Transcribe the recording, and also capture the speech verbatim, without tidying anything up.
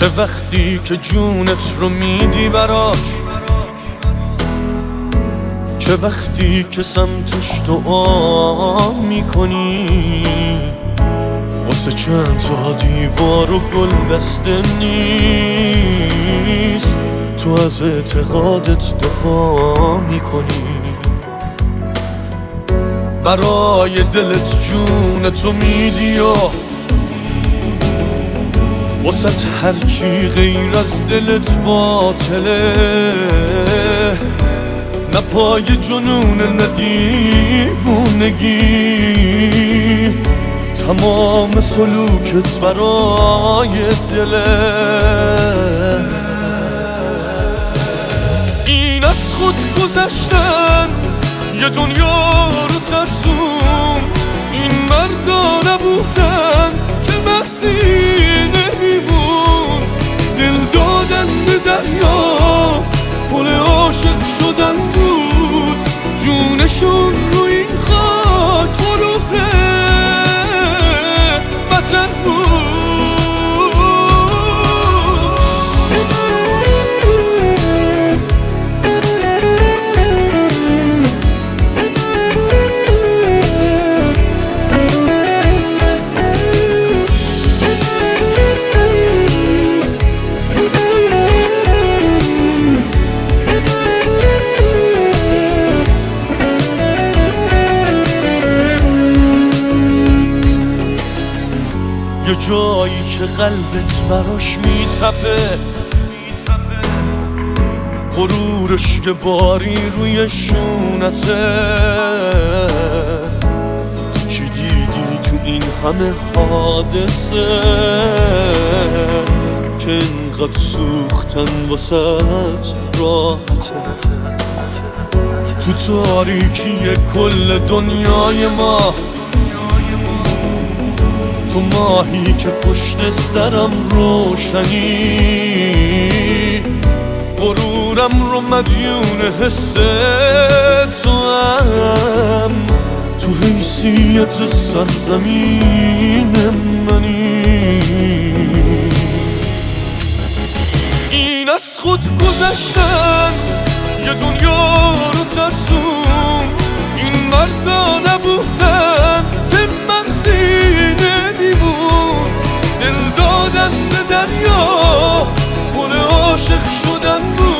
چه وقتی که جونت رو میدی براش، چه وقتی که سمتش دعا میکنی، واسه چند تا دیوار و گل دسته نیست، تو از اعتقادت دفاع میکنی، برای دلت جونتو میدی و واسه هرچی غیر از دلت باطله، نه پای جنون نه دیوونگی، تمام سلوکت برای دله. این از خود گذشتن یه دنیا رو ترسون، این مردا نبودن که بحثی نمیبود، دل دادن به دریا پل عاشق شدن بود، جونشون رو این خاک فروغ وطن بود. یه جایی که قلبت براش میتپه، غرورش یه باری روی شونته، تو چی دیدی تو این همه حادثه که اینقدر سوختن واسه راحته، تو تاریکی کل دنیای ما، تو ماهی که پشت سرم روشنی، غرورم رو مدیون حس تو هم، تو حیثیت سرزمین منی. این از خود گذشتن یه دنیا رو ترسون، این مردا نبودن که مرزی نمیبود، دل دادن به دریا پل عاشق شدن بود،